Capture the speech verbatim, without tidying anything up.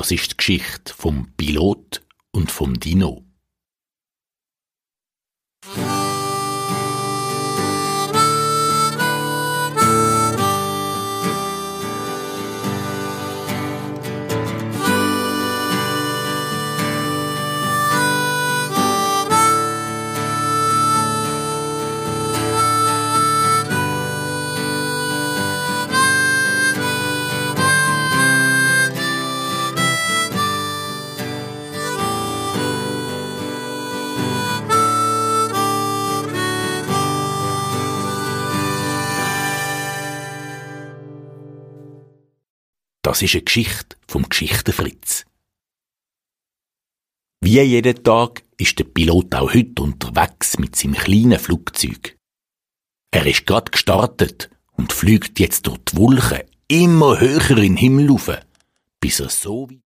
Das ist die Geschichte vom Pilot und vom Dino. Das ist eine Geschichte vom Geschichtenfritz. Wie jeden Tag ist der Pilot auch heute unterwegs mit seinem kleinen Flugzeug. Er ist gerade gestartet und fliegt jetzt durch die Wolken immer höher in den Himmel rauf, bis er so weit